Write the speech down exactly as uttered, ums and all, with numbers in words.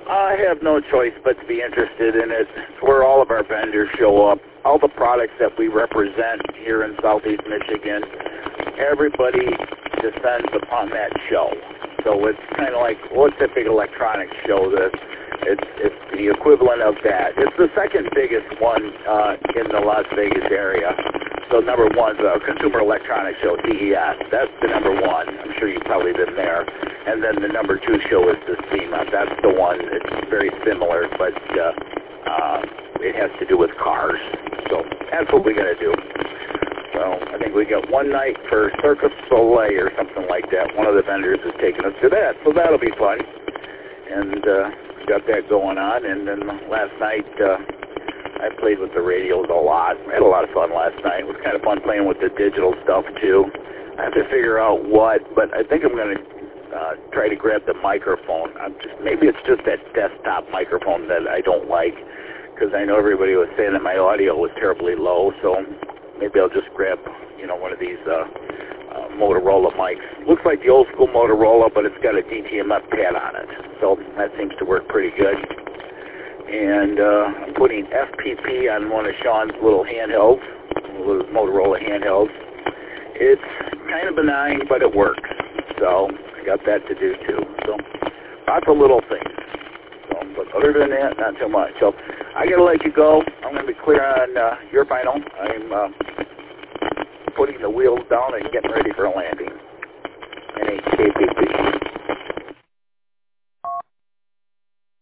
I have no choice but to be interested in it. It's where all of our vendors show up. All the products that we represent here in Southeast Michigan, everybody descends upon that show. So it's kind of like, what's a big electronics show? This, it's it's the equivalent of that. It's the second biggest one uh, in the Las Vegas area. So number one is a Consumer Electronics Show, C E S. That's the number one. I'm sure you've probably been there. And then the number two show is the SEMA. That's the one. It's very similar, but uh, uh, it has to do with cars. So that's what we got to do. So I think we got one night for Cirque du Soleil or something like that. One of the vendors is taking us to that. So that'll be fun. And uh, got that going on. And then last night, uh, I played with the radios a lot. I had a lot of fun last night. It was kind of fun playing with the digital stuff, too. I have to figure out what, but I think I'm going to uh, try to grab the microphone. I'm just, maybe it's just that desktop microphone that I don't like, because I know everybody was saying that my audio was terribly low, so maybe I'll just grab, you know, one of these uh, uh, Motorola mics. Looks like the old school Motorola, but it's got a D T M F pad on it, so that seems to work pretty good. And uh, I'm putting F P P on one of Sean's little handhelds, little Motorola handhelds. It's kind of benign, but it works. So I got that to do too. So lots of little things. So, but other than that, not too much. So I got to let you go. I'm going to be clear on uh, your final. I'm uh, putting the wheels down and getting ready for a landing. N H K P P.